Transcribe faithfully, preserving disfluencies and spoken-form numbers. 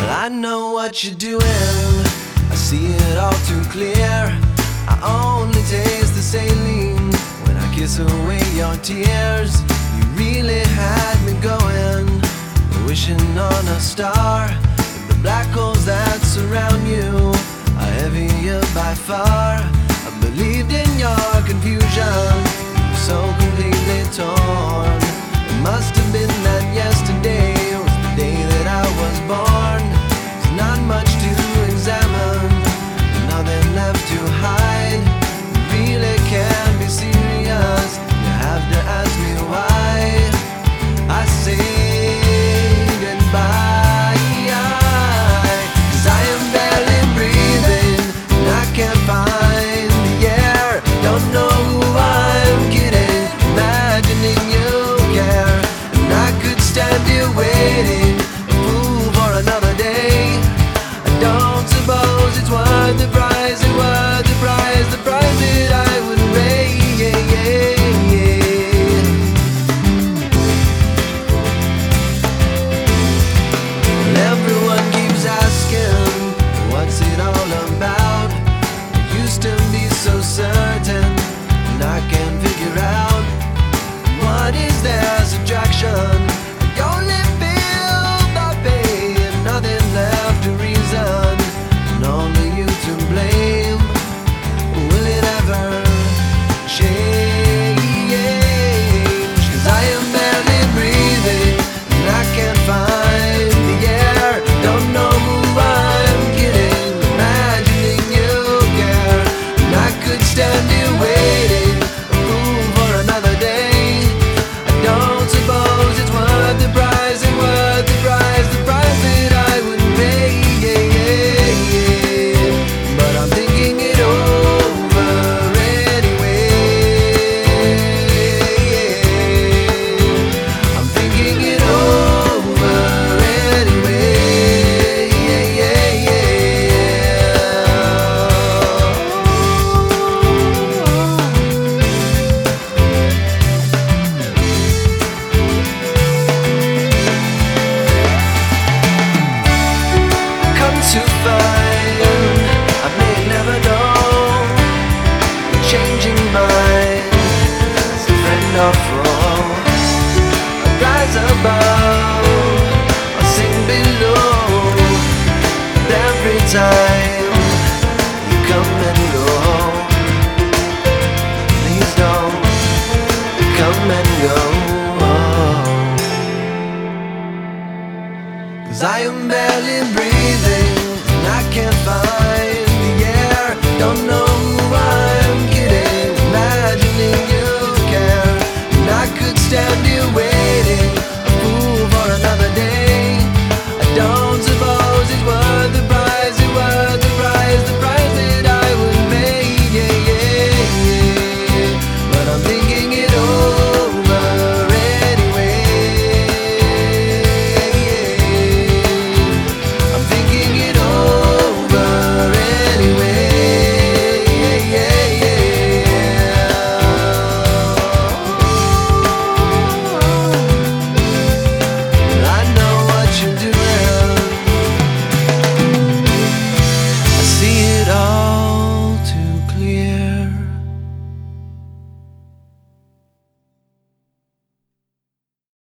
I know what you're doing, I see it all too clear. I only taste the saline when I kiss away your tears. You really had me going, wishing on a star. The black holes that surround you are heavier by far. I believed in your confusion, so completely torn. It must have been that yesterday was the day that I was born. There's not much to examine, nothing left to hide. You really can't be serious, you have to ask me why. I say goodbye, 'cause I am barely breathing and I can't find the air. Don't know who I'm kidding, imagining you care. And I could stand here waiting, a fool for another day. I don't suppose it's worth the price, it's worth the price, the price that I would pay. Yeah, yeah, yeah. Well, everyone keeps asking, what's it all about? I used to be so certain, and I can't figure out what is their subtraction. I only feel the pain, nothing left to reason, and only you to blame. Will it ever change? 'Cause I am barely breathing and I can't find the air. Don't know who I'm kidding, imagining you care. And I could stand here waiting, a fool for another day. I don't suppose it's worth the price, it's worth the price, the price that I would pay. Yeah, yeah, yeah. But I'm thinking it over anyway. I'm thinking it over anyway. Yeah, yeah, yeah. Come to find I may never know, changing minds, a friend or foe. I rise above, I sing below. And every time you come and go, please don't come and go. 'Cause I am barely